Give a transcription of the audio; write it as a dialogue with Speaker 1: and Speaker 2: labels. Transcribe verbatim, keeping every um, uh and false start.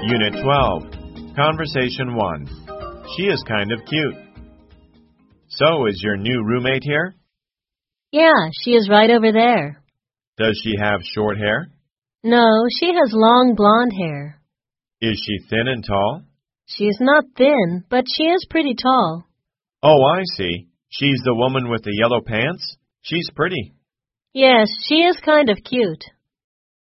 Speaker 1: Unit twelve. Conversation one. She is kind of cute. So, is your new roommate here?
Speaker 2: Yeah, she is right over there.
Speaker 1: Does she have short hair?
Speaker 2: No, she has long blonde hair.
Speaker 1: Is she thin and tall?
Speaker 2: She is not thin, but she is pretty tall.
Speaker 1: Oh, I see. She's the woman with the yellow pants? She's pretty.
Speaker 2: Yes, she is kind of cute.